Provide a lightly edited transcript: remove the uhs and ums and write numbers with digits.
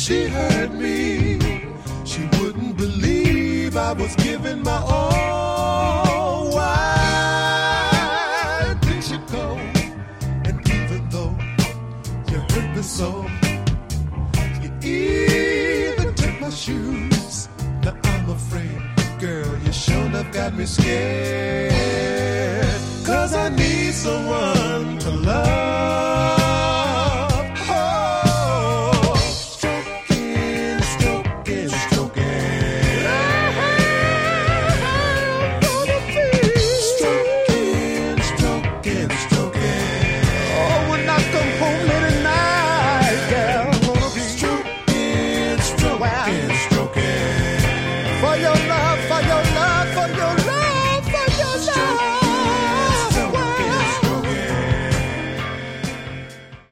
she heard me, she wouldn't believe I was giving my all. Why did you go? And even though you hurt me so, you even took my shoes. Now I'm afraid, girl, you sure enough got me scared. 'Cause I need someone to love.